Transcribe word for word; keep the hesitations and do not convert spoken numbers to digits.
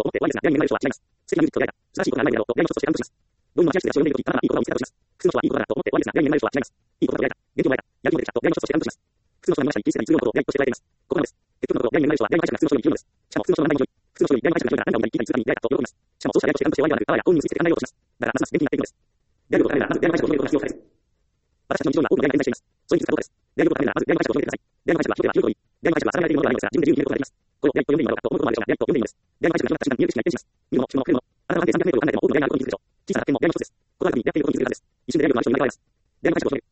と思って終わりですが、やりになる人は違います。素敵な技術と出会えた。素晴らしいことがないのだろうと、やりの一つとして暗記します。どんな間違いや書を読んでいるとき、あなたはいい言葉を見つけたとします。普通の人はいいことだなと思って終わりですが、やりになる人は違います。いい言葉と出会えた。元気をもらえた。やる気も出てきたと、やりの一つとして暗記します。普通の人が見ましたり、気にしてたりするようなことをやりとして捉えています。ここなのです。結局のところ、やりになる人は、やりの解釈が普通の人より生きるのです。しかも普通の人の問題により、普通の人よりやりの解釈が広いから何かを言い聞いたりするために出会えたと喜びます。しかもそうしたやりとして暗として終わりではなく、あわや本人について考えようとします。だから、ますます元気になっていくのです。やることがダメなら、まずやりの解釈を決めることが必要です。私たちの日常には多くのやりが存在しています。それに気づくことです。やることがダメなら、まずやりの解釈を決めてください。やりの解釈は人では広いとおり、やりの解釈は定められているものではないのですが、自分で自由に決めることができます。これをやりと読んでいいのだろうかと思うこともあるでしょうが、やりと読んでいいのです。やりの解釈が広がった瞬間に見える景色が一変します。見るもの、聞くもの、触れるもの。あなたは半径さんびゃくメートルを考えても多くのやりがあることに気づくでしょう。小さな発見もやりの一つです。ここが特にやっていることに気づくからです。一瞬でやりのある人に生まれ変わります。やりの解釈を決める。